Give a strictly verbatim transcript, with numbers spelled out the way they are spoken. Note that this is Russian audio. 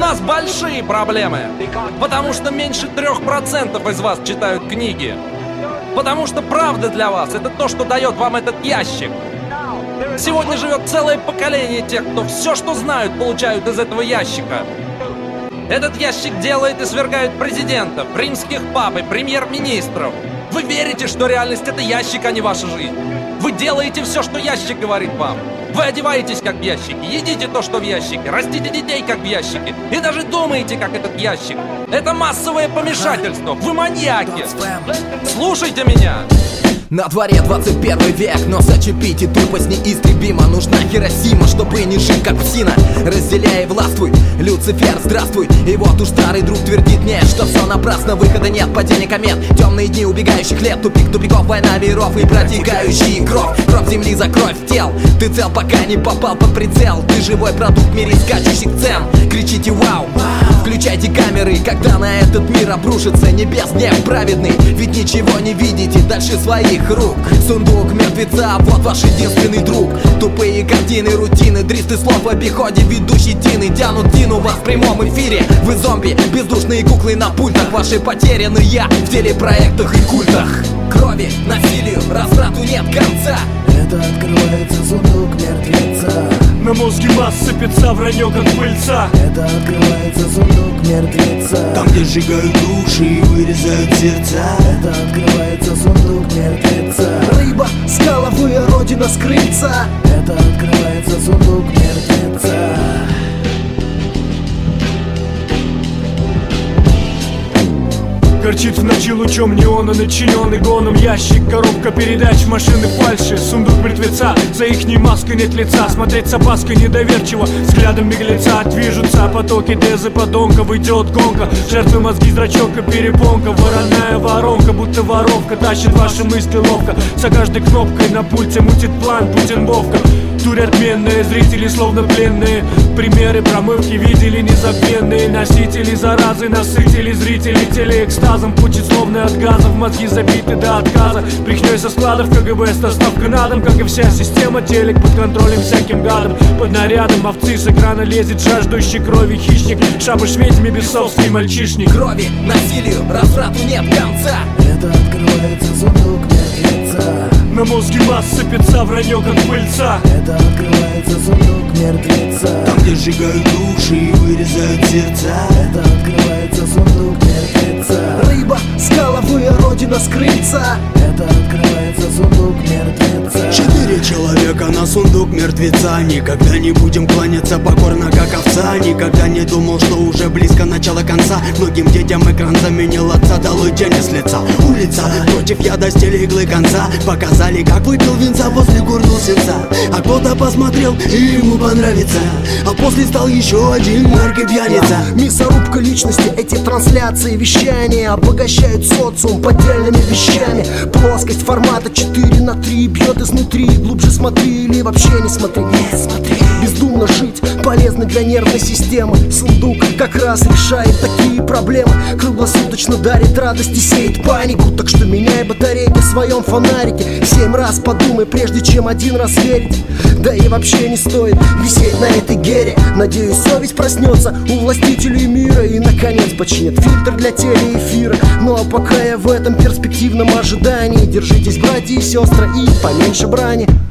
нас большие проблемы. Потому что меньше трех процентов из вас читают книги. Потому что правда для вас — это то, что дает вам этот ящик. Сегодня живет целое поколение тех, кто все, что знают, получают из этого ящика. Этот ящик делает и свергает президентов, римских пап и премьер-министров. Вы верите, что реальность — это ящик, а не ваша жизнь. Вы делаете все, что ящик говорит вам. Вы одеваетесь как в ящике, едите то, что в ящике, растите детей как в ящике, и даже думаете, как этот ящик. Это массовое помешательство. Вы маньяки. Слушайте меня. На дворе двадцать первый век, но зачепить и тупость неистребима. Нужна Хиросима, чтобы не жить как псина. Разделяй и властвуй, Люцифер, здравствуй. И вот уж старый друг твердит мне, что все напрасно, выхода нет, падение комет. Темные дни убегающих лет, тупик тупиков, война миров и протекающий кровь. Кровь земли за кровь тел. Ты цел, пока не попал под прицел. Ты живой продукт в мире скачущих цен. Кричите вау, включайте камеры, когда на этот мир обрушится небес гнев праведный. Ведь ничего не видите дальше своих рук. Сундук мертвеца, вот ваш единственный друг. Тупые картины, рутины, дристы слов в обиходе. Ведущий Тины тянут Дину вас в прямом эфире. Вы зомби, бездушные куклы на пультах. Ваши потеряны я в телепроектах и культах. Крови, насилию, разврату нет конца. Это открывается сундук мертвеца. На мозге масс сыпется вранье, как пыльца. Это открывается сундук мертвеца. Там, где сжигают души и вырезают сердца. Это открывается сундук мертвеца. Рыба с головы, родина с крыльца. Это открывается сундук мертвеца. Горчит в ночи лучом неона, начиненный гоном ящик. Коробка передач, машины фальши. Сундук мертвеца, за ихней маской нет лица. Смотреть с опаской недоверчиво, взглядом беглеца движутся потоки дезы подонков. Идет гонка, жертвы мозги, зрачок и перепонка. Вороная воронка, будто воровка, тащит ваши мысли ловко. За каждой кнопкой на пульте мутит план Путин Вовка. Турь отменные, зрители словно пленные. Примеры промывки видели незабвенные. Носители заразы насытили зрителей телеэкстазом. Пучит словно от газов, мозги забиты до отказа. Брехней со складов КГБ с доставкой на дом. Как и вся система, телек под контролем всяким гадом. Под нарядом овцы с экрана лезет жаждущий крови хищник. Шабаш ведьми, бесовский мальчишник. Крови, насилию, разврату нет конца. Это открывается сундук мертвеца. На мозге масс сыпется вранье, как пыльца. Это открывается сундук мертвеца. Там, где сжигают души и вырезают сердца. Это открывается сундук мертвеца. Рыба с головы, родина с крыльца. Это открывается сундук мертвеца. Четыре человека на сундук мертвеца. Никогда не будем кланяться покорно, как овца. Никогда не думал, что уже близко начало конца. Многим детям экран заменил отца. Долой тени с лица. Улица против яда, стили иглы конца. Показали, как выпил винца, после гурнул сенца. А кто-то посмотрел и ему понравится. А после стал еще один наркопьяница. Мясорубка личности, эти трансляции, вещания обогащают социум поддельными вещами. Плоскость формата четыре на три бьет изнутри. Глубже смотри или вообще не смотри. Не смотри. Бездумно жить полезно для нервной системы. Сундук как раз решает такие проблемы. Круглосуточно дарит радость и сеет панику. Так что меняй батарейки в своем фонарике. Семь раз подумай, прежде чем один раз верить. Да и вообще не стоит висеть на этой гере. Надеюсь, совесть проснется у властителей мира и наконец починят фильтр для телеэфира. Ну а пока я в этом перспективном ожидании, держитесь, братья и сестры, и поменьше брани.